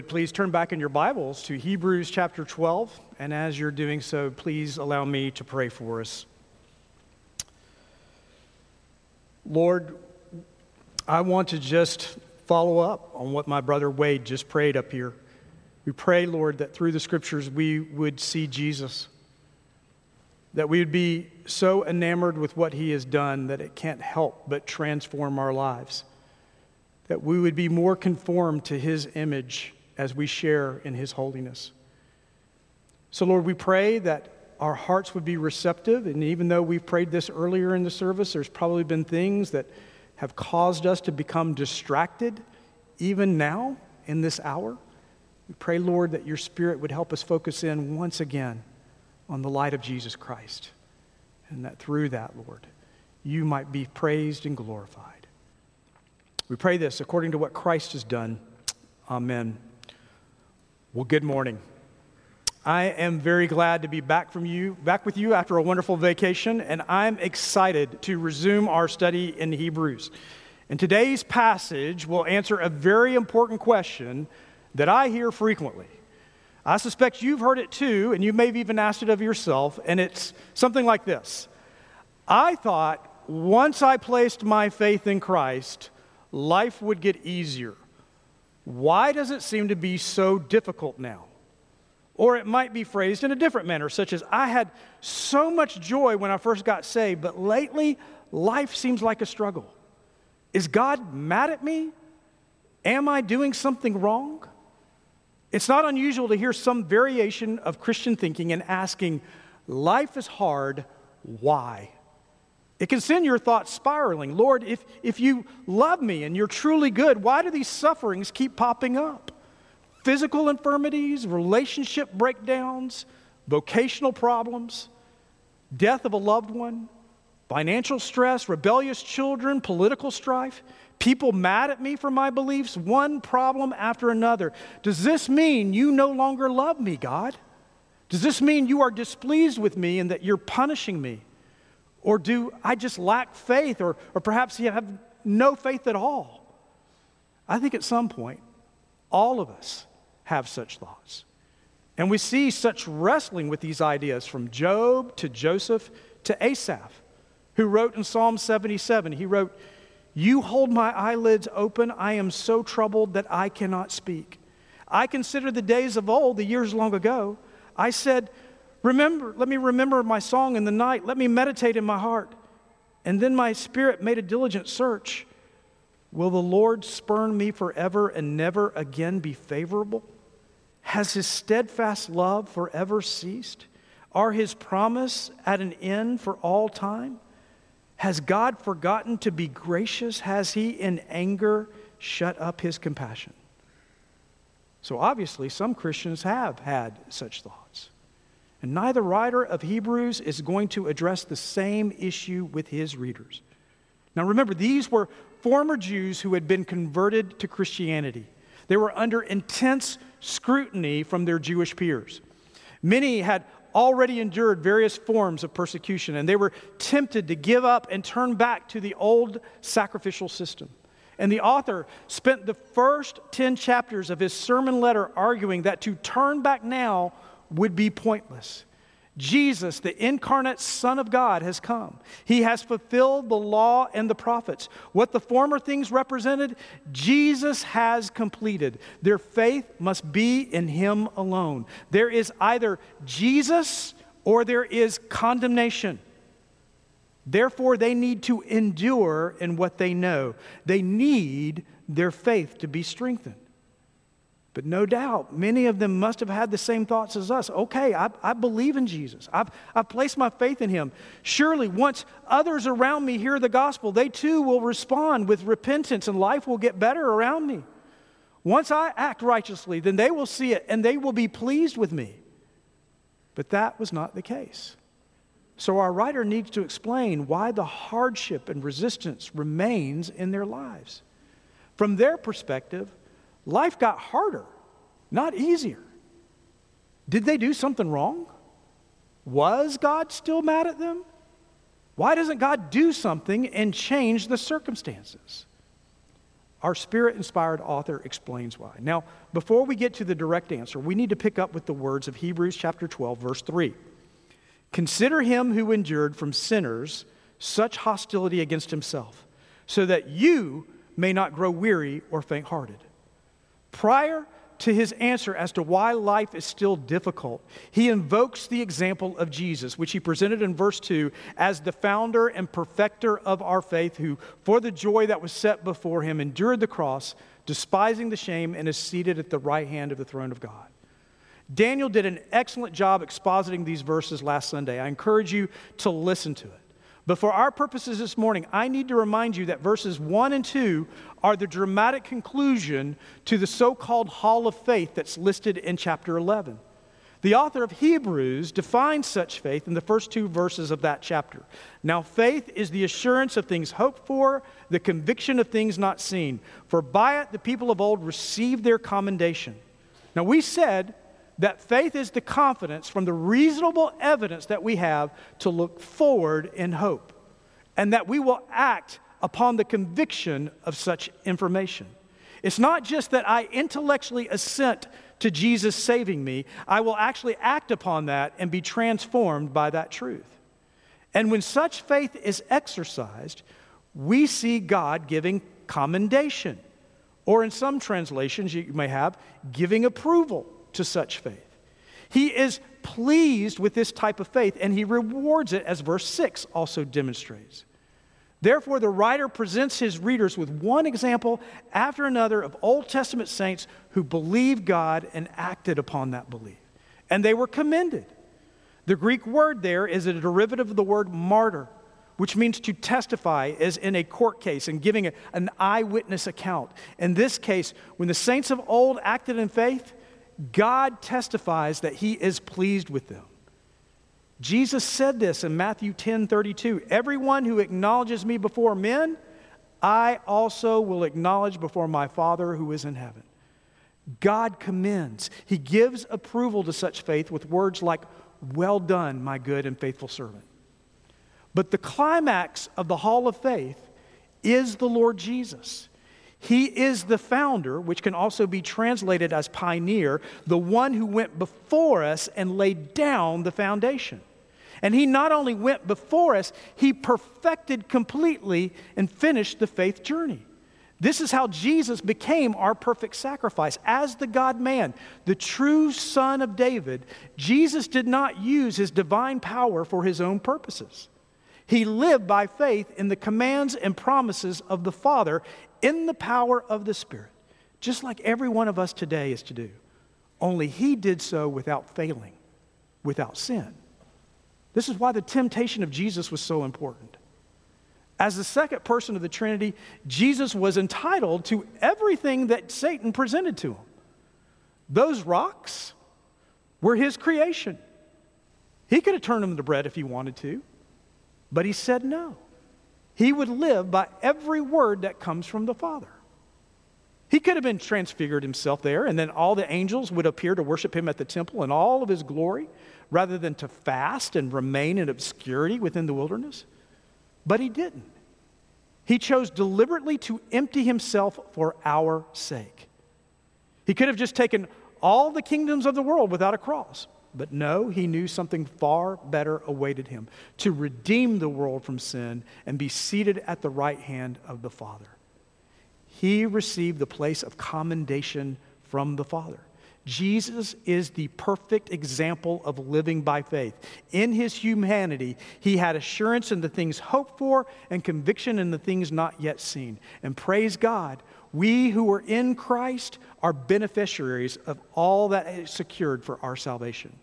Please turn back in your Bibles to Hebrews chapter 12, and as you're doing so, please allow me to pray for us. Lord, I want to just follow up on what my brother Wade just prayed up here. We pray, Lord, that through the Scriptures we would see Jesus, that we would be so enamored with what He has done that it can't help but transform our lives, that we would be more conformed to His image as we share in His holiness. So, Lord, we pray that our hearts would be receptive, and even though we prayed this earlier in the service, there's probably been things that have caused us to become distracted, even now, in this hour. We pray, Lord, that your Spirit would help us focus in once again on the light of Jesus Christ, and that through that, Lord, you might be praised and glorified. We pray this according to what Christ has done. Amen. Well, good morning. I am very glad to be back with you after a wonderful vacation, and I'm excited to resume our study in Hebrews. And today's passage will answer a very important question that I hear frequently. I suspect you've heard it too, and you may have even asked it of yourself, and it's something like this. I thought once I placed my faith in Christ, life would get easier. Why does it seem to be so difficult now? Or it might be phrased in a different manner, such as, I had so much joy when I first got saved, but lately, life seems like a struggle. Is God mad at me? Am I doing something wrong? It's not unusual to hear some variation of Christian thinking and asking, life is hard, why? It can send your thoughts spiraling. Lord, if you love me and you're truly good, why do these sufferings keep popping up? Physical infirmities, relationship breakdowns, vocational problems, death of a loved one, financial stress, rebellious children, political strife, people mad at me for my beliefs, one problem after another. Does this mean you no longer love me, God? Does this mean you are displeased with me and that you're punishing me? Or do I just lack faith, or perhaps you have no faith at all? I think at some point, all of us have such thoughts. And we see such wrestling with these ideas from Job to Joseph to Asaph, who wrote in Psalm 77, he wrote, "You hold my eyelids open, I am so troubled that I cannot speak. I consider the days of old, the years long ago. I said, let me remember my song in the night. Let me meditate in my heart. And then my spirit made a diligent search. Will the Lord spurn me forever and never again be favorable? Has His steadfast love forever ceased? Are His promise at an end for all time? Has God forgotten to be gracious? Has He in anger shut up His compassion?" So obviously some Christians have had such thoughts. And neither writer of Hebrews is going to address the same issue with his readers. Now remember, these were former Jews who had been converted to Christianity. They were under intense scrutiny from their Jewish peers. Many had already endured various forms of persecution, and they were tempted to give up and turn back to the old sacrificial system. And the author spent the first 10 chapters of his sermon letter arguing that to turn back now would be pointless. Jesus, the incarnate Son of God, has come. He has fulfilled the law and the prophets. What the former things represented, Jesus has completed. Their faith must be in Him alone. There is either Jesus or there is condemnation. Therefore, they need to endure in what they know. They need their faith to be strengthened. But no doubt, many of them must have had the same thoughts as us. Okay, I believe in Jesus. I've placed my faith in Him. Surely, once others around me hear the gospel, they too will respond with repentance and life will get better around me. Once I act righteously, then they will see it and they will be pleased with me. But that was not the case. So our writer needs to explain why the hardship and resistance remains in their lives. From their perspective, life got harder, not easier. Did they do something wrong? Was God still mad at them? Why doesn't God do something and change the circumstances? Our Spirit-inspired author explains why. Now, before we get to the direct answer, we need to pick up with the words of Hebrews chapter 12, verse 3. Consider him who endured from sinners such hostility against himself, so that you may not grow weary or faint-hearted. Prior to his answer as to why life is still difficult, he invokes the example of Jesus, which he presented in verse 2 as the founder and perfecter of our faith, who, for the joy that was set before him, endured the cross, despising the shame, and is seated at the right hand of the throne of God. Daniel did an excellent job expositing these verses last Sunday. I encourage you to listen to it. But for our purposes this morning, I need to remind you that verses 1 and 2 are the dramatic conclusion to the so-called Hall of Faith that's listed in chapter 11. The author of Hebrews defines such faith in the first 2 verses of that chapter. Now, faith is the assurance of things hoped for, the conviction of things not seen. For by it the people of old received their commendation. Now, we said that faith is the confidence from the reasonable evidence that we have to look forward in hope, and that we will act upon the conviction of such information. It's not just that I intellectually assent to Jesus saving me. I will actually act upon that and be transformed by that truth. And when such faith is exercised, we see God giving commendation, or in some translations you may have, giving approval to such faith. He is pleased with this type of faith, and he rewards it, as verse 6 also demonstrates. Therefore, the writer presents his readers with one example after another of Old Testament saints who believed God and acted upon that belief. And they were commended. The Greek word there is a derivative of the word martyr, which means to testify, as in a court case and giving an eyewitness account. In this case, when the saints of old acted in faith, God testifies that he is pleased with them. Jesus said this in Matthew 10:32. Everyone who acknowledges me before men, I also will acknowledge before my Father who is in heaven. God commends. He gives approval to such faith with words like, well done, my good and faithful servant. But the climax of the Hall of Faith is the Lord Jesus. He is the founder, which can also be translated as pioneer, the one who went before us and laid down the foundation. And he not only went before us, he perfected completely and finished the faith journey. This is how Jesus became our perfect sacrifice. As the God-man, the true Son of David, Jesus did not use his divine power for his own purposes. He lived by faith in the commands and promises of the Father in the power of the Spirit, just like every one of us today is to do. Only he did so without failing, without sin. This is why the temptation of Jesus was so important. As the second person of the Trinity, Jesus was entitled to everything that Satan presented to him. Those rocks were his creation. He could have turned them to bread if he wanted to, but he said no. He would live by every word that comes from the Father. He could have been transfigured himself there, and then all the angels would appear to worship him at the temple in all of his glory, rather than to fast and remain in obscurity within the wilderness. But he didn't. He chose deliberately to empty himself for our sake. He could have just taken all the kingdoms of the world without a cross. But no, he knew something far better awaited him, to redeem the world from sin and be seated at the right hand of the Father. He received the place of commendation from the Father. Jesus is the perfect example of living by faith. In his humanity, he had assurance in the things hoped for and conviction in the things not yet seen. And praise God, we who are in Christ are beneficiaries of all that is secured for our salvation.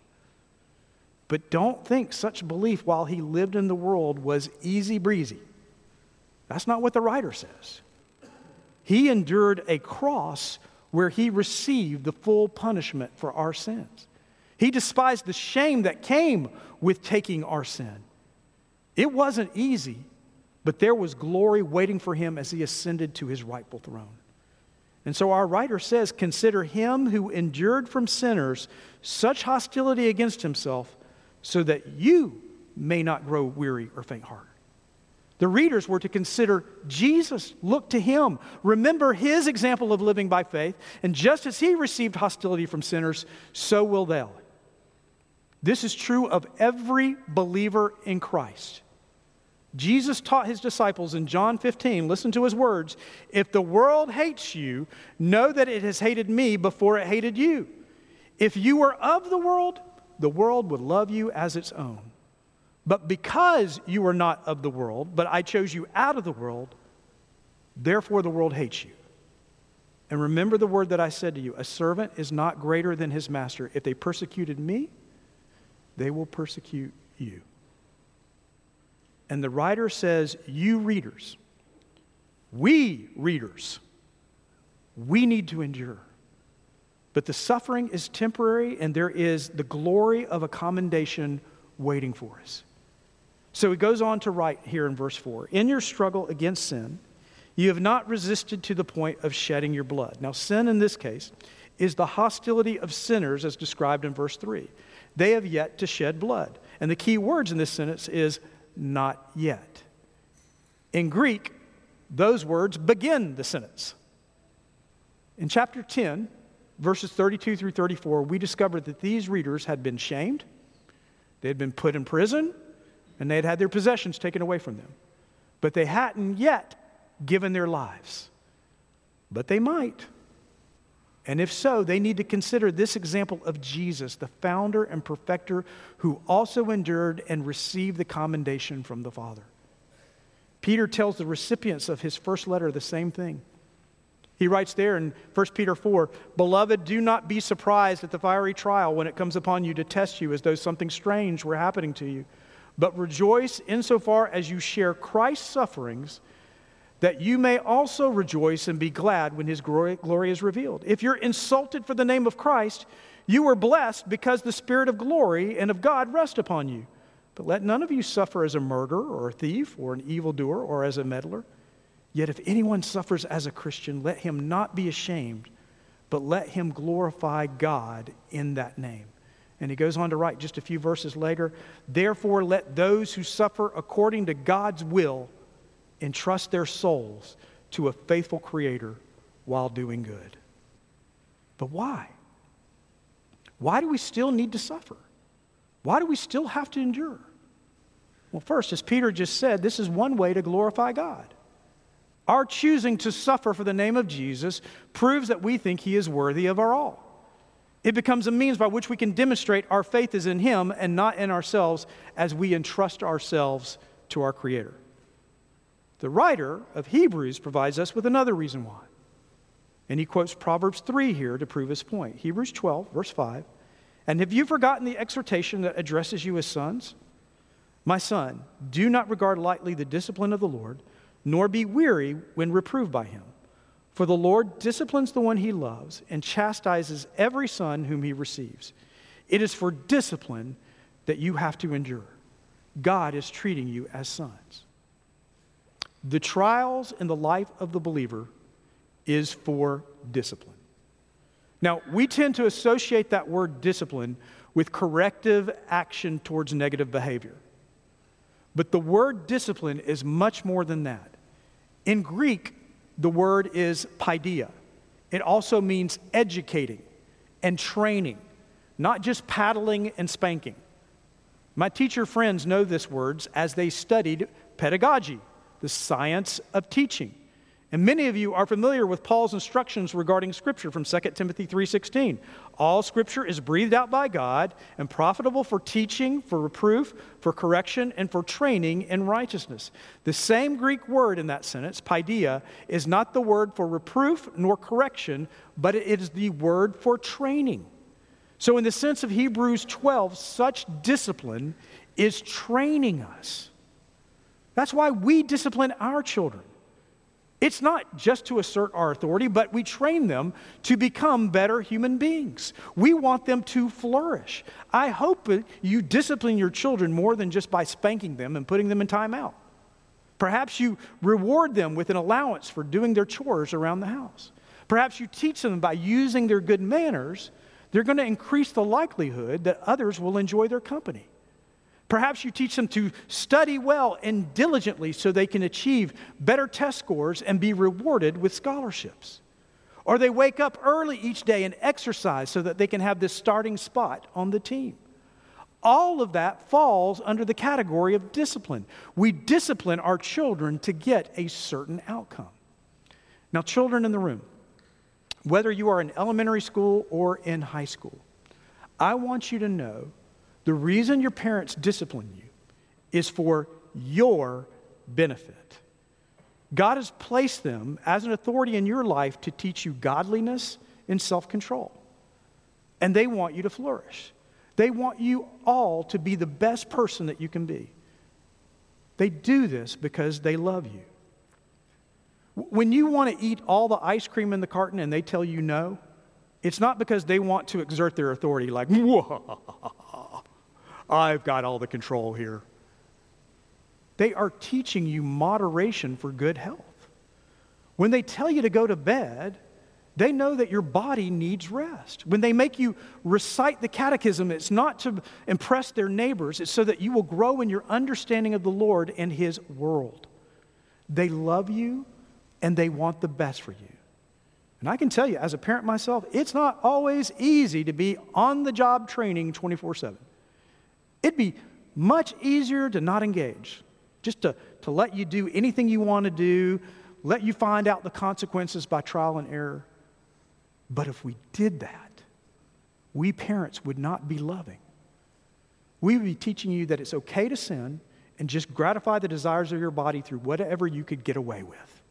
But don't think such belief while he lived in the world was easy breezy. That's not what the writer says. He endured a cross where he received the full punishment for our sins. He despised the shame that came with taking our sin. It wasn't easy, but there was glory waiting for him as he ascended to his rightful throne. And so our writer says, consider him who endured from sinners such hostility against himself, so that you may not grow weary or faint-hearted. The readers were to consider Jesus, look to him, remember his example of living by faith, and just as he received hostility from sinners, so will they. This is true of every believer in Christ. Jesus taught his disciples in John 15, listen to his words, "If the world hates you, know that it has hated me before it hated you. If you were of the world would love you as its own. But because you are not of the world, but I chose you out of the world, therefore the world hates you. And remember the word that I said to you, a servant is not greater than his master. If they persecuted me, they will persecute you." And the writer says, you readers, we readers, we need to endure. But the suffering is temporary, and there is the glory of a commendation waiting for us. So he goes on to write here in verse 4, "In your struggle against sin, you have not resisted to the point of shedding your blood." Now, sin in this case is the hostility of sinners as described in verse 3. They have yet to shed blood. And the key words in this sentence is not yet. In Greek, those words begin the sentence. In chapter 10, verses 32 through 34, we discovered that these readers had been shamed, they had been put in prison, and they had had their possessions taken away from them. But they hadn't yet given their lives. But they might. And if so, they need to consider this example of Jesus, the founder and perfecter, who also endured and received the commendation from the Father. Peter tells the recipients of his first letter the same thing. He writes there in 1 Peter 4, "Beloved, do not be surprised at the fiery trial when it comes upon you to test you as though something strange were happening to you. But rejoice insofar as you share Christ's sufferings, that you may also rejoice and be glad when his glory is revealed. If you're insulted for the name of Christ, you are blessed because the Spirit of glory and of God rest upon you. But let none of you suffer as a murderer or a thief or an evildoer or as a meddler. Yet if anyone suffers as a Christian, let him not be ashamed, but let him glorify God in that name." And he goes on to write just a few verses later, "Therefore let those who suffer according to God's will entrust their souls to a faithful Creator while doing good." But why? Why do we still need to suffer? Why do we still have to endure? Well, first, as Peter just said, this is one way to glorify God. Our choosing to suffer for the name of Jesus proves that we think he is worthy of our all. It becomes a means by which we can demonstrate our faith is in him and not in ourselves as we entrust ourselves to our Creator. The writer of Hebrews provides us with another reason why. And he quotes Proverbs 3 here to prove his point. Hebrews 12, verse 5. "And have you forgotten the exhortation that addresses you as sons? My son, do not regard lightly the discipline of the Lord, nor be weary when reproved by him. For the Lord disciplines the one he loves and chastises every son whom he receives. It is for discipline that you have to endure. God is treating you as sons." The trials in the life of the believer is for discipline. Now, we tend to associate that word discipline with corrective action towards negative behavior. But the word discipline is much more than that. In Greek, the word is paideia. It also means educating and training, not just paddling and spanking. My teacher friends know this words as they studied pedagogy, the science of teaching. And many of you are familiar with Paul's instructions regarding Scripture from 2 Timothy 3:16. All Scripture is breathed out by God and profitable for teaching, for reproof, for correction, and for training in righteousness. The same Greek word in that sentence, paideia, is not the word for reproof nor correction, but it is the word for training. So in the sense of Hebrews 12, such discipline is training us. That's why we discipline our children. It's not just to assert our authority, but we train them to become better human beings. We want them to flourish. I hope that you discipline your children more than just by spanking them and putting them in timeout. Perhaps you reward them with an allowance for doing their chores around the house. Perhaps you teach them by using their good manners, they're going to increase the likelihood that others will enjoy their company. Perhaps you teach them to study well and diligently so they can achieve better test scores and be rewarded with scholarships. Or they wake up early each day and exercise so that they can have this starting spot on the team. All of that falls under the category of discipline. We discipline our children to get a certain outcome. Now, children in the room, whether you are in elementary school or in high school, I want you to know the reason your parents discipline you is for your benefit. God has placed them as an authority in your life to teach you godliness and self-control. And they want you to flourish. They want you all to be the best person that you can be. They do this because they love you. When you want to eat all the ice cream in the carton and they tell you no, it's not because they want to exert their authority like, I've got all the control here. They are teaching you moderation for good health. When they tell you to go to bed, they know that your body needs rest. When they make you recite the catechism, it's not to impress their neighbors, it's so that you will grow in your understanding of the Lord and His world. They love you and they want the best for you. And I can tell you, as a parent myself, it's not always easy to be on-the-job training 24/7. It'd be much easier to not engage, just to let you do anything you want to do, let you find out the consequences by trial and error. But if we did that, we parents would not be loving. We would be teaching you that it's okay to sin and just gratify the desires of your body through whatever you could get away with.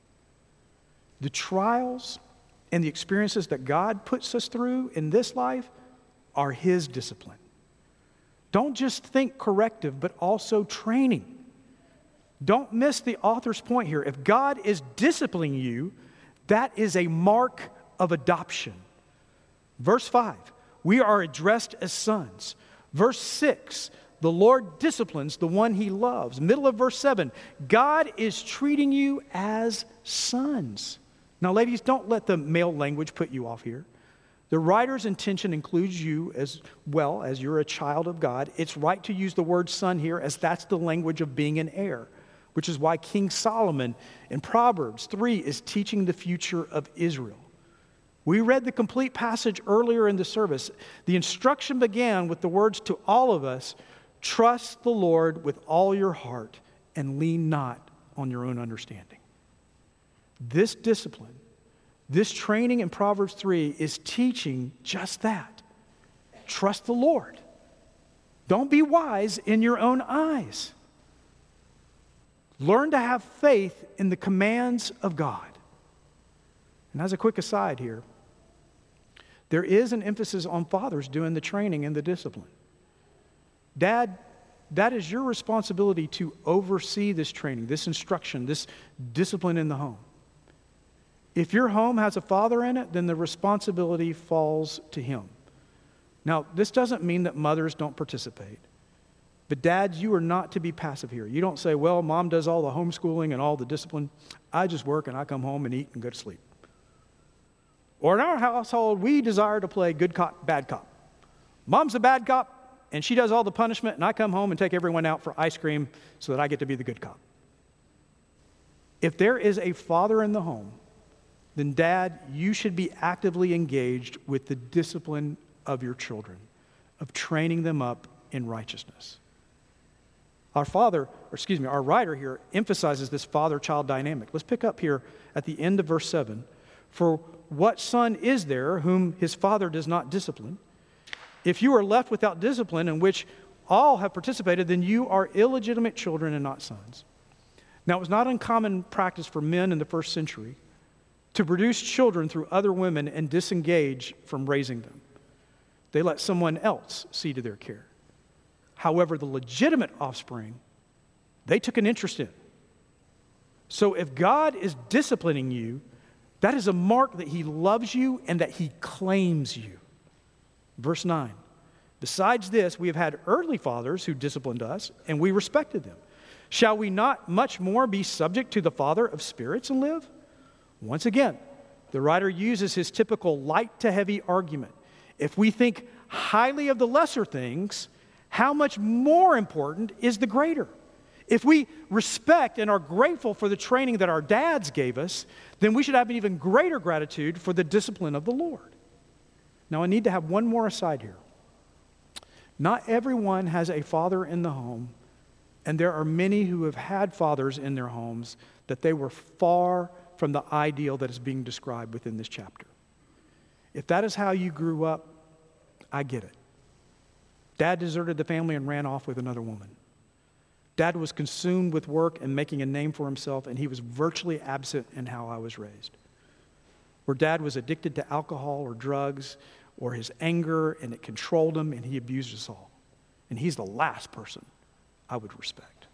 The trials and the experiences that God puts us through in this life are His discipline. Don't just think corrective, but also training. Don't miss the author's point here. If God is disciplining you, that is a mark of adoption. Verse 5, we are addressed as sons. Verse 6, the Lord disciplines the one He loves. Middle of verse 7, God is treating you as sons. Now, ladies, don't let the male language put you off here. The writer's intention includes you as well, as you're a child of God. It's right to use the word son here, as that's the language of being an heir, which is why King Solomon in Proverbs 3 is teaching the future of Israel. We read the complete passage earlier in the service. The instruction began with the words to all of us, trust the Lord with all your heart and lean not on your own understanding. This discipline, this training in Proverbs 3 is teaching just that. Trust the Lord. Don't be wise in your own eyes. Learn to have faith in the commands of God. And as a quick aside here, there is an emphasis on fathers doing the training and the discipline. Dad, that is your responsibility to oversee this training, this instruction, this discipline in the home. If your home has a father in it, then the responsibility falls to him. Now, this doesn't mean that mothers don't participate. But dads, you are not to be passive here. You don't say, well, mom does all the homeschooling and all the discipline. I just work and I come home and eat and go to sleep. Or in our household, we desire to play good cop, bad cop. Mom's a bad cop and she does all the punishment and I come home and take everyone out for ice cream so that I get to be the good cop. If there is a father in the home, then dad, you should be actively engaged with the discipline of your children, of training them up in righteousness. Our writer here emphasizes this father-child dynamic. Let's pick up here at the end of verse 7. For what son is there whom his father does not discipline? If you are left without discipline in which all have participated, then you are illegitimate children and not sons. Now, it was not uncommon practice for men in the first century to produce children through other women and disengage from raising them. They let someone else see to their care. However, the legitimate offspring, they took an interest in. So if God is disciplining you, that is a mark that He loves you and that He claims you. Verse 9, besides this, we have had earthly fathers who disciplined us, and we respected them. Shall we not much more be subject to the Father of spirits and live? Once again, the writer uses his typical light to heavy argument. If we think highly of the lesser things, how much more important is the greater? If we respect and are grateful for the training that our dads gave us, then we should have an even greater gratitude for the discipline of the Lord. Now, I need to have one more aside here. Not everyone has a father in the home, and there are many who have had fathers in their homes that they were far from the ideal that is being described within this chapter. If that is how you grew up, I get it. Dad deserted the family and ran off with another woman. Dad was consumed with work and making a name for himself, and he was virtually absent in how I was raised. Where Dad was addicted to alcohol or drugs or his anger, and it controlled him, and he abused us all. And he's the last person I would respect.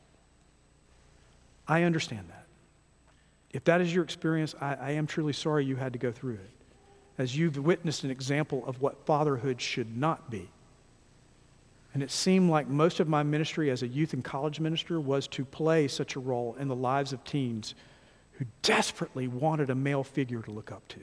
I understand that. If that is your experience, I am truly sorry you had to go through it, as you've witnessed an example of what fatherhood should not be. And it seemed like most of my ministry as a youth and college minister was to play such a role in the lives of teens who desperately wanted a male figure to look up to.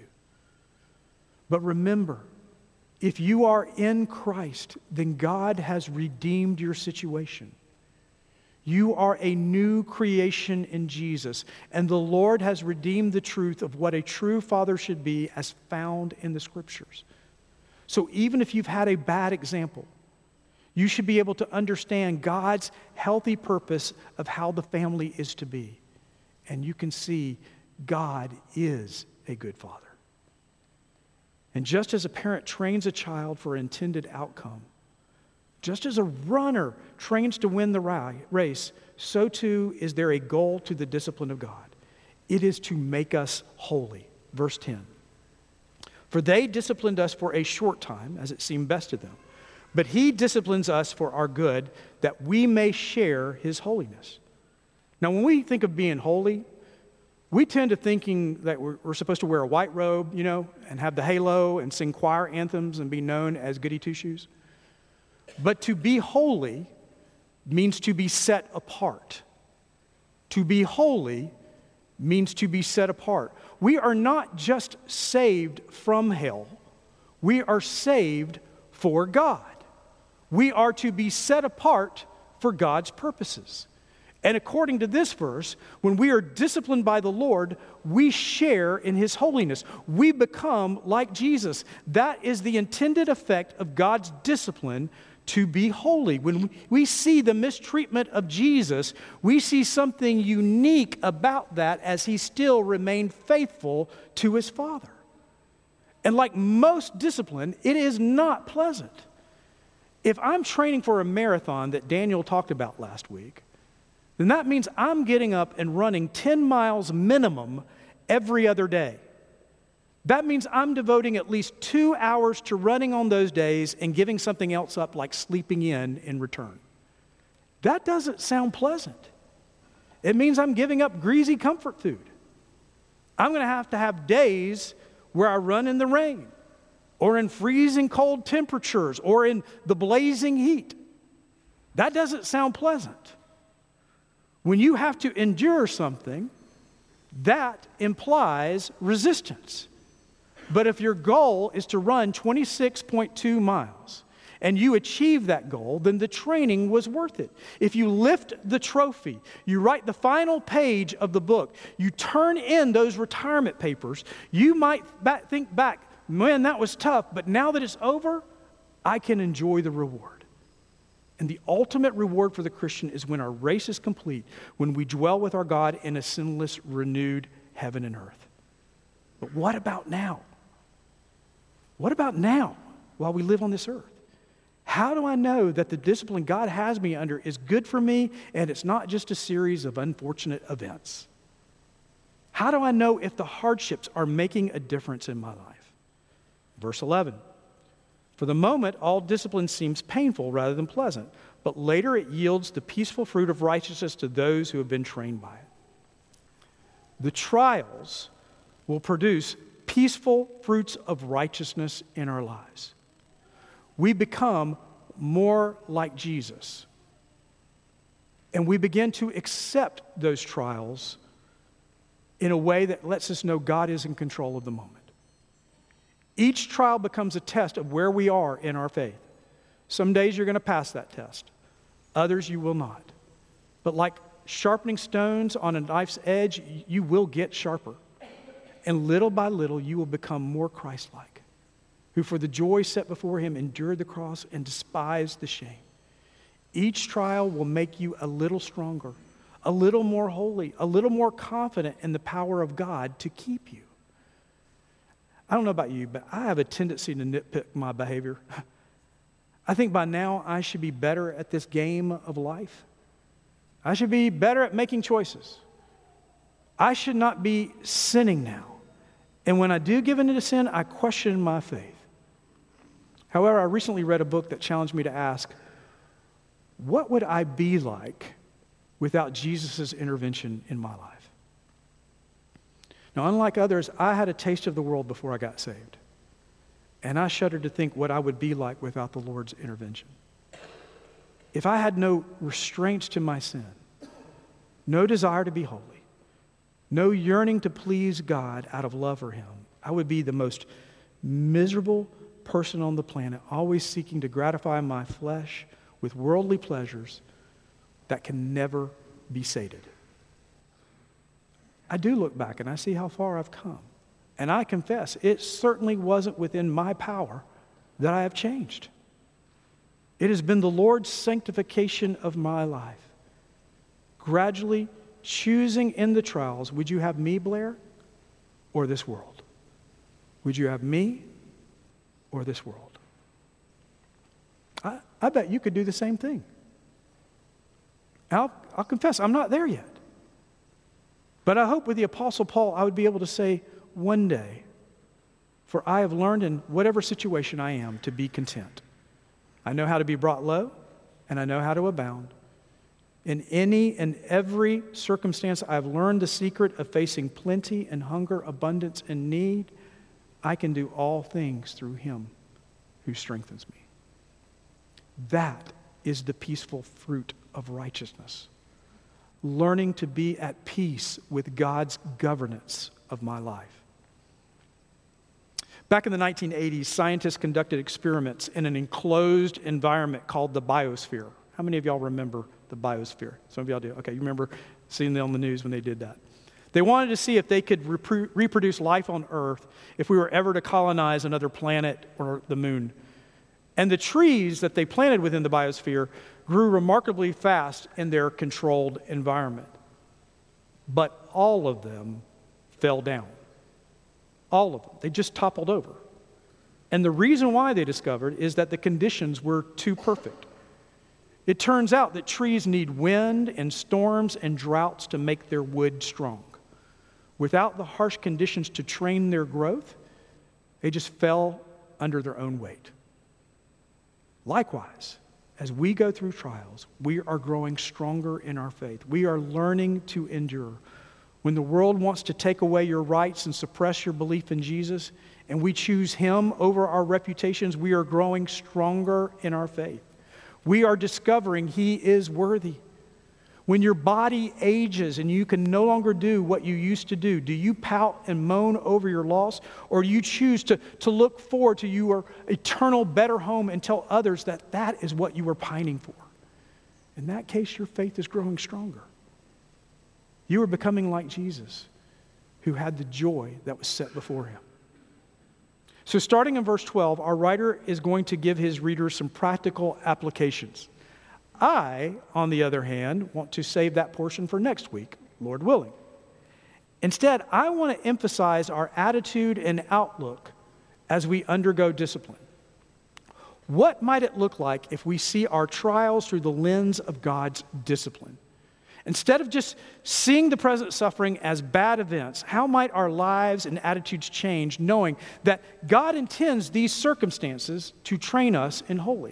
But remember, if you are in Christ, then God has redeemed your situation. You are a new creation in Jesus, and the Lord has redeemed the truth of what a true father should be as found in the Scriptures. So even if you've had a bad example, you should be able to understand God's healthy purpose of how the family is to be. And you can see God is a good father. And just as a parent trains a child for an intended outcome, just as a runner trains to win the race, so too is there a goal to the discipline of God. It is to make us holy. Verse 10. For they disciplined us for a short time, as it seemed best to them. But he disciplines us for our good, that we may share his holiness. Now, when we think of being holy, we tend to thinking that we're supposed to wear a white robe, and have the halo and sing choir anthems and be known as goody two-shoes. But to be holy means to be set apart. To be holy means to be set apart. We are not just saved from hell. We are saved for God. We are to be set apart for God's purposes. And according to this verse, when we are disciplined by the Lord, we share in his holiness. We become like Jesus. That is the intended effect of God's discipline, to be holy. When we see the mistreatment of Jesus, we see something unique about that as he still remained faithful to his Father. And like most discipline, it is not pleasant. If I'm training for a marathon that Daniel talked about last week, then that means I'm getting up and running 10 miles minimum every other day. That means I'm devoting at least 2 hours to running on those days and giving something else up like sleeping in return. That doesn't sound pleasant. It means I'm giving up greasy comfort food. I'm going to have days where I run in the rain, or in freezing cold temperatures, or in the blazing heat. That doesn't sound pleasant. When you have to endure something, that implies resistance. But if your goal is to run 26.2 miles and you achieve that goal, then the training was worth it. If you lift the trophy, you write the final page of the book, you turn in those retirement papers, you might think back, man, that was tough, but now that it's over, I can enjoy the reward. And the ultimate reward for the Christian is when our race is complete, when we dwell with our God in a sinless, renewed heaven and earth. But what about now? What about now while we live on this earth? How do I know that the discipline God has me under is good for me and it's not just a series of unfortunate events? How do I know if the hardships are making a difference in my life? Verse 11. For the moment, all discipline seems painful rather than pleasant, but later it yields the peaceful fruit of righteousness to those who have been trained by it. The trials will produce peaceful fruits of righteousness in our lives. We become more like Jesus, and we begin to accept those trials in a way that lets us know God is in control of the moment. Each trial becomes a test of where we are in our faith. Some days you're going to pass that test. Others you will not. But like sharpening stones on a knife's edge, you will get sharper. And little by little, you will become more Christ-like, who for the joy set before him endured the cross and despised the shame. Each trial will make you a little stronger, a little more holy, a little more confident in the power of God to keep you. I don't know about you, but I have a tendency to nitpick my behavior. I think by now I should be better at this game of life. I should be better at making choices. I should not be sinning now. And when I do give in to sin, I question my faith. However, I recently read a book that challenged me to ask, what would I be like without Jesus' intervention in my life? Now, unlike others, I had a taste of the world before I got saved. And I shuddered to think what I would be like without the Lord's intervention. If I had no restraints to my sin, no desire to be holy, no yearning to please God out of love for him, I would be the most miserable person on the planet, always seeking to gratify my flesh with worldly pleasures that can never be sated. I do look back and I see how far I've come. And I confess, it certainly wasn't within my power that I have changed. It has been the Lord's sanctification of my life. Gradually choosing in the trials, would you have me, Blair, or this world? Would you have me or this world? I bet you could do the same thing. I'll confess, I'm not there yet. But I hope with the Apostle Paul, I would be able to say one day, for I have learned in whatever situation I am to be content. I know how to be brought low, and I know how to abound. In any and every circumstance, I've learned the secret of facing plenty and hunger, abundance and need. I can do all things through him who strengthens me. That is the peaceful fruit of righteousness. Learning to be at peace with God's governance of my life. Back in the 1980s, scientists conducted experiments in an enclosed environment called the biosphere. How many of y'all remember the biosphere? Some of y'all do. Okay, you remember seeing them on the news when they did that. They wanted to see if they could reproduce life on Earth if we were ever to colonize another planet or the moon. And the trees that they planted within the biosphere grew remarkably fast in their controlled environment. But all of them fell down. All of them. They just toppled over. And the reason why they discovered is that the conditions were too perfect. It turns out that trees need wind and storms and droughts to make their wood strong. Without the harsh conditions to train their growth, they just fell under their own weight. Likewise, as we go through trials, we are growing stronger in our faith. We are learning to endure. When the world wants to take away your rights and suppress your belief in Jesus, and we choose him over our reputations, we are growing stronger in our faith. We are discovering he is worthy. When your body ages and you can no longer do what you used to do you pout and moan over your loss, or do you choose to look forward to your eternal better home and tell others that that is what you were pining for? In that case, your faith is growing stronger. You are becoming like Jesus, who had the joy that was set before him. So starting in verse 12, our writer is going to give his readers some practical applications. I, on the other hand, want to save that portion for next week, Lord willing. Instead, I want to emphasize our attitude and outlook as we undergo discipline. What might it look like if we see our trials through the lens of God's discipline? Instead of just seeing the present suffering as bad events, how might our lives and attitudes change knowing that God intends these circumstances to train us in holy?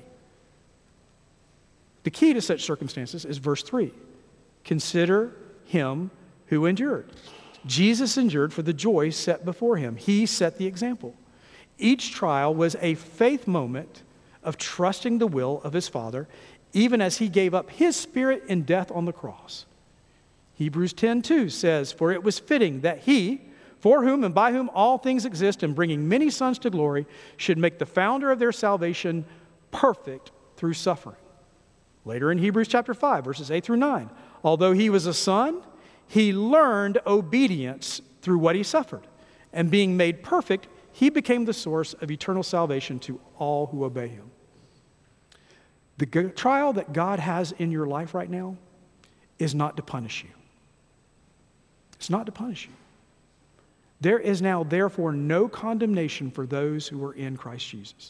The key to such circumstances is verse 3. Consider him who endured. Jesus endured for the joy set before him. He set the example. Each trial was a faith moment of trusting the will of his Father, even as he gave up his spirit in death on the cross. Hebrews 10:2 says, "For it was fitting that he, for whom and by whom all things exist, and bringing many sons to glory, should make the founder of their salvation perfect through suffering. Later in Hebrews chapter 5, verses 8 through 9. Although he was a son, he learned obedience through what he suffered. And being made perfect, he became the source of eternal salvation to all who obey him. The trial that God has in your life right now is not to punish you. It's not to punish you. There is now, therefore, no condemnation for those who are in Christ Jesus.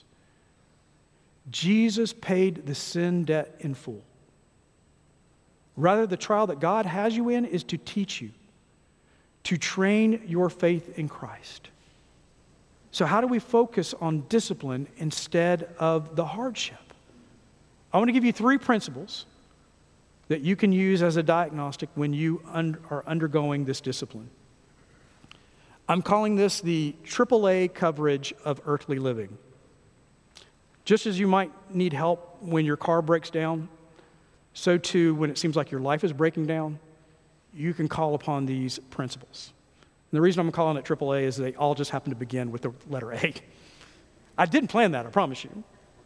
Jesus paid the sin debt in full. Rather, the trial that God has you in is to teach you, to train your faith in Christ. So how do we focus on discipline instead of the hardship? I want to give you 3 principles that you can use as a diagnostic when you are undergoing this discipline. I'm calling this the AAA coverage of earthly living. Just as you might need help when your car breaks down, so too when it seems like your life is breaking down, you can call upon these principles. And the reason I'm calling it AAA is they all just happen to begin with the letter A. I didn't plan that, I promise you.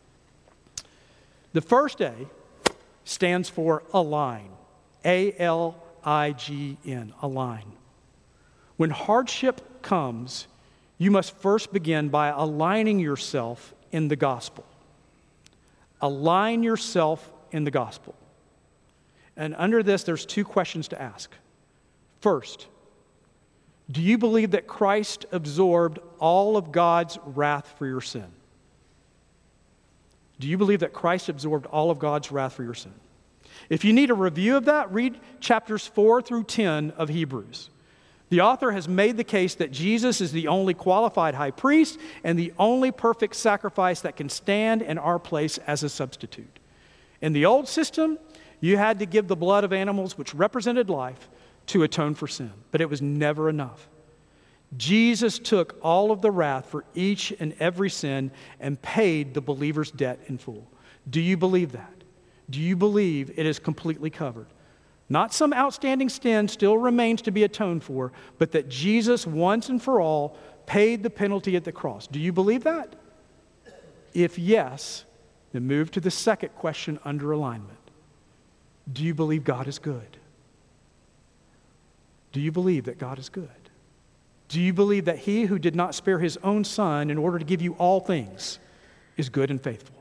The first A stands for align. A-L-I-G-N, align. When hardship comes, you must first begin by aligning yourself in the gospel. Align yourself in the gospel. And under this, there's 2 questions to ask. First, do you believe that Christ absorbed all of God's wrath for your sin? Do you believe that Christ absorbed all of God's wrath for your sin? If you need a review of that, read chapters 4 through 10 of Hebrews. The author has made the case that Jesus is the only qualified high priest and the only perfect sacrifice that can stand in our place as a substitute. In the old system, you had to give the blood of animals, which represented life, to atone for sin, but it was never enough. Jesus took all of the wrath for each and every sin and paid the believer's debt in full. Do you believe that? Do you believe it is completely covered? Not some outstanding sin still remains to be atoned for, but that Jesus once and for all paid the penalty at the cross. Do you believe that? If yes, then move to the second question under alignment. Do you believe God is good? Do you believe that God is good? Do you believe that he who did not spare his own son in order to give you all things is good and faithful?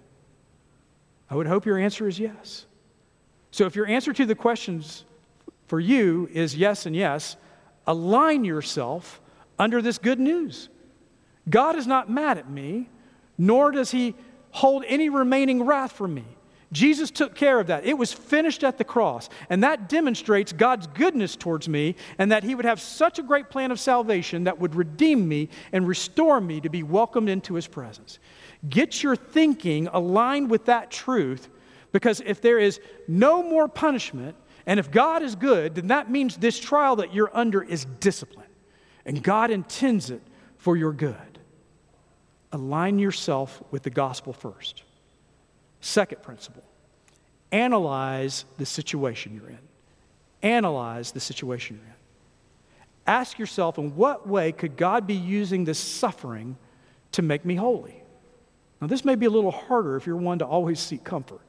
I would hope your answer is yes. So if your answer to the questions for you is yes and yes, align yourself under this good news. God is not mad at me, nor does he hold any remaining wrath from me. Jesus took care of that. It was finished at the cross. And that demonstrates God's goodness towards me and that he would have such a great plan of salvation that would redeem me and restore me to be welcomed into his presence. Get your thinking aligned with that truth, because if there is no more punishment and if God is good, then that means this trial that you're under is discipline. And God intends it for your good. Align yourself with the gospel first. Second principle, analyze the situation you're in. Analyze the situation you're in. Ask yourself, in what way could God be using this suffering to make me holy? Now, this may be a little harder if you're one to always seek comfort.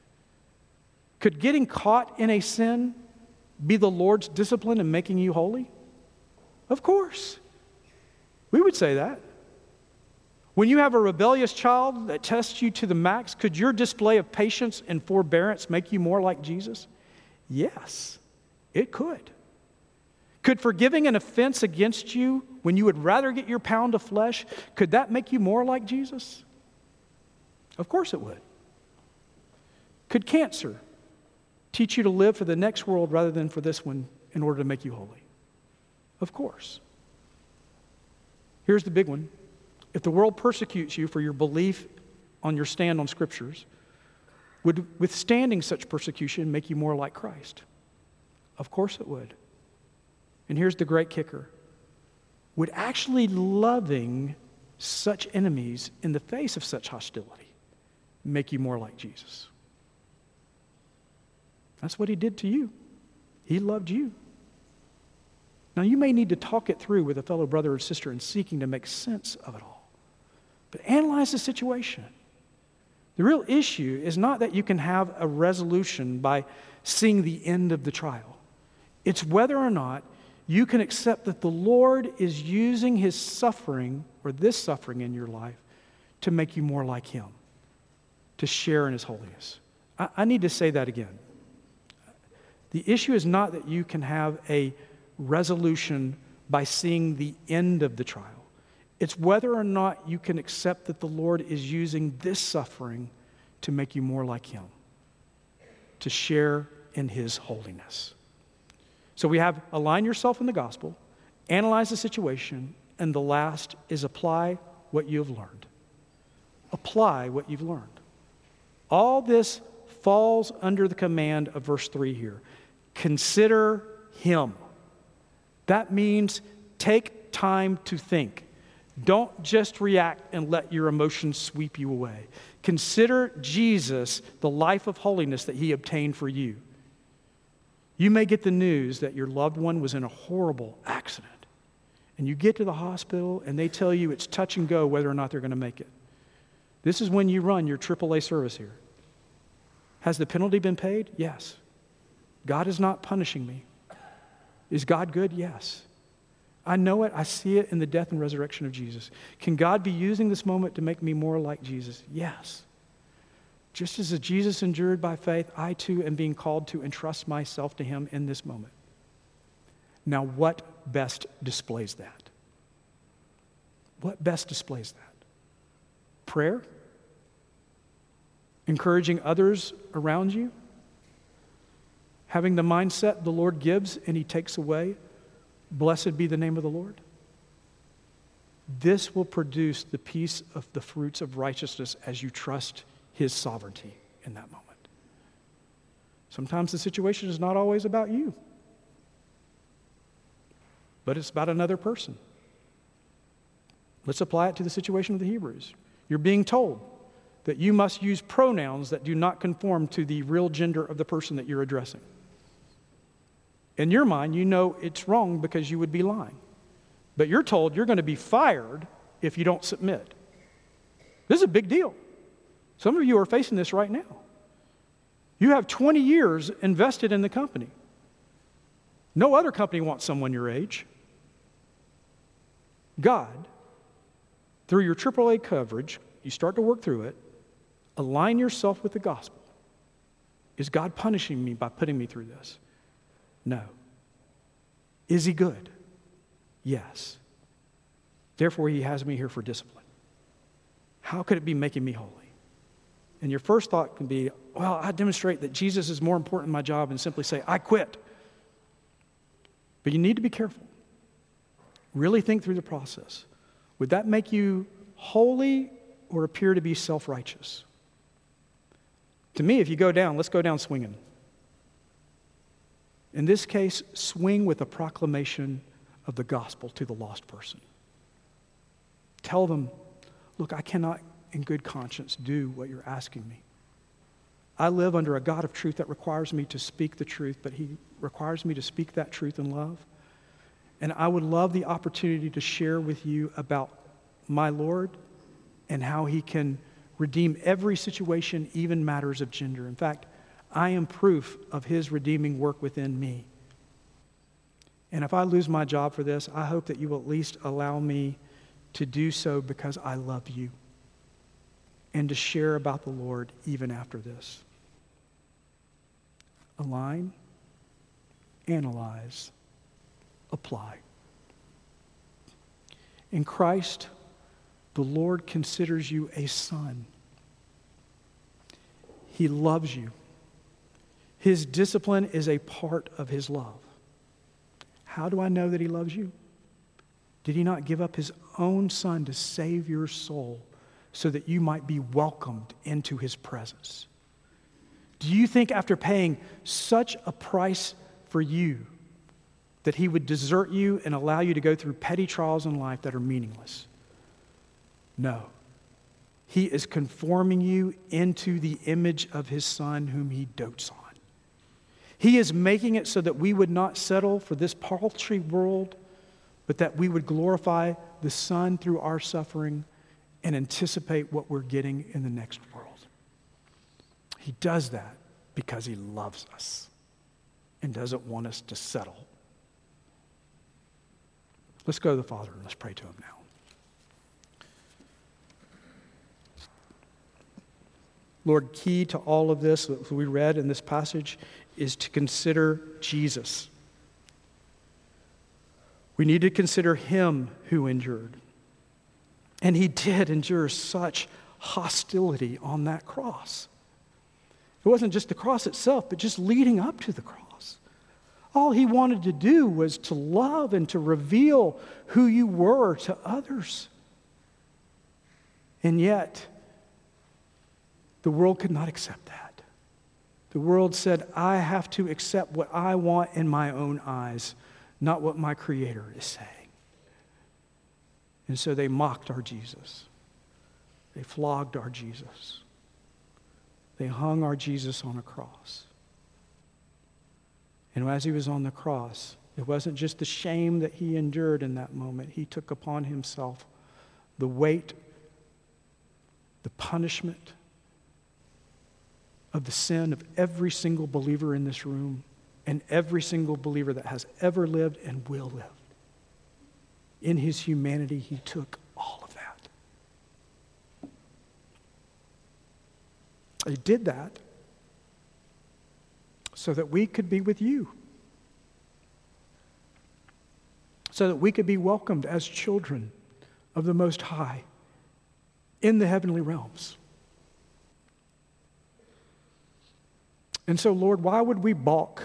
Could getting caught in a sin be the Lord's discipline in making you holy? Of course. We would say that. When you have a rebellious child that tests you to the max, could your display of patience and forbearance make you more like Jesus? Yes, it could. Could forgiving an offense against you when you would rather get your pound of flesh, could that make you more like Jesus? Of course it would. Could cancer teach you to live for the next world rather than for this one in order to make you holy? Of course. Here's the big one. If the world persecutes you for your belief on your stand on scriptures, would withstanding such persecution make you more like Christ? Of course it would. And here's the great kicker. Would actually loving such enemies in the face of such hostility make you more like Jesus? That's what he did to you. He loved you. Now, you may need to talk it through with a fellow brother or sister in seeking to make sense of it all. But analyze the situation. The real issue is not that you can have a resolution by seeing the end of the trial. It's whether or not you can accept that the Lord is using his suffering or this suffering in your life to make you more like him, to share in his holiness. I need to say that again. The issue is not that you can have a resolution by seeing the end of the trial. It's whether or not you can accept that the Lord is using this suffering to make you more like him, to share in his holiness. So we have align yourself in the gospel, analyze the situation, and the last is apply what you've learned. Apply what you've learned. All this falls under the command of verse 3 here. Consider him. That means take time to think. Don't just react and let your emotions sweep you away. Consider Jesus, the life of holiness that he obtained for you. You may get the news that your loved one was in a horrible accident, and you get to the hospital and they tell you it's touch and go whether or not they're going to make it. This is when you run your AAA service here. Has the penalty been paid? Yes. God is not punishing me. Is God good? Yes. I know it. I see it in the death and resurrection of Jesus. Can God be using this moment to make me more like Jesus? Yes. Just as Jesus endured by faith, I too am being called to entrust myself to him in this moment. Now, what best displays that? What best displays that? Prayer? Encouraging others around you? Having the mindset the Lord gives and he takes away? Blessed be the name of the Lord. This will produce the peace of the fruits of righteousness as you trust his sovereignty in that moment. Sometimes the situation is not always about you, but it's about another person. Let's apply it to the situation of the Hebrews. You're being told that you must use pronouns that do not conform to the real gender of the person that you're addressing. In your mind, you know it's wrong because you would be lying. But you're told you're going to be fired if you don't submit. This is a big deal. Some of you are facing this right now. You have 20 years invested in the company. No other company wants someone your age. God, through your AAA coverage, you start to work through it, align yourself with the gospel. Is God punishing me by putting me through this? No. Is he good? Yes. Therefore, he has me here for discipline. How could it be making me holy? And your first thought can be, well, I demonstrate that Jesus is more important in my job, and simply say, I quit. But you need to be careful. Really think through the process. Would that make you holy or appear to be self-righteous? To me, if you go down, let's go down swinging. In this case, swing with a proclamation of the gospel to the lost person. Tell them, look, I cannot in good conscience do what you're asking me. I live under a God of truth that requires me to speak the truth, but he requires me to speak that truth in love. And I would love the opportunity to share with you about my Lord and how he can redeem every situation, even matters of gender. In fact, I am proof of his redeeming work within me. And if I lose my job for this, I hope that you will at least allow me to do so because I love you and to share about the Lord even after this. Align, analyze, apply. In Christ, the Lord considers you a son. He loves you. His discipline is a part of his love. How do I know that he loves you? Did he not give up his own son to save your soul so that you might be welcomed into his presence? Do you think after paying such a price for you that he would desert you and allow you to go through petty trials in life that are meaningless? No. He is conforming you into the image of his son whom he dotes on. He is making it so that we would not settle for this paltry world, but that we would glorify the Son through our suffering and anticipate what we're getting in the next world. He does that because he loves us and doesn't want us to settle. Let's go to the Father and let's pray to him now. Lord, key to all of this that we read in this passage is to consider Jesus. We need to consider him who endured. And he did endure such hostility on that cross. It wasn't just the cross itself, but just leading up to the cross. All he wanted to do was to love and to reveal who you were to others. And yet, the world could not accept that. The world said, I have to accept what I want in my own eyes, not what my Creator is saying. And so they mocked our Jesus. They flogged our Jesus. They hung our Jesus on a cross. And as he was on the cross, it wasn't just the shame that he endured in that moment. He took upon himself the weight, the punishment of the sin of every single believer in this room and every single believer that has ever lived and will live. In his humanity, he took all of that. He did that so that we could be with you, so that we could be welcomed as children of the Most High in the heavenly realms. And so, Lord, why would we balk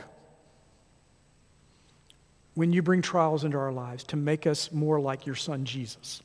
when you bring trials into our lives to make us more like your Son, Jesus?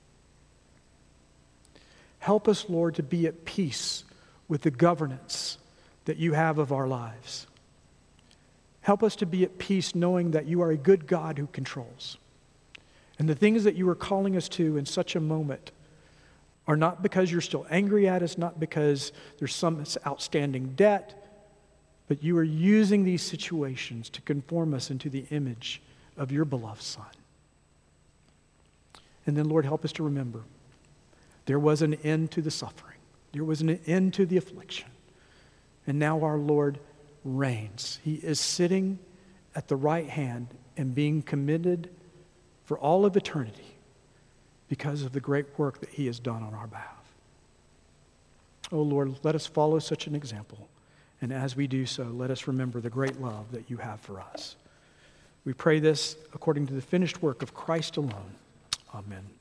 Help us, Lord, to be at peace with the governance that you have of our lives. Help us to be at peace knowing that you are a good God who controls. And the things that you are calling us to in such a moment are not because you're still angry at us, not because there's some outstanding debt, but you are using these situations to conform us into the image of your beloved Son. And then, Lord, help us to remember there was an end to the suffering. There was an end to the affliction. And now our Lord reigns. He is sitting at the right hand and being committed for all of eternity because of the great work that he has done on our behalf. Oh, Lord, let us follow such an example. And as we do so, let us remember the great love that you have for us. We pray this according to the finished work of Christ alone. Amen.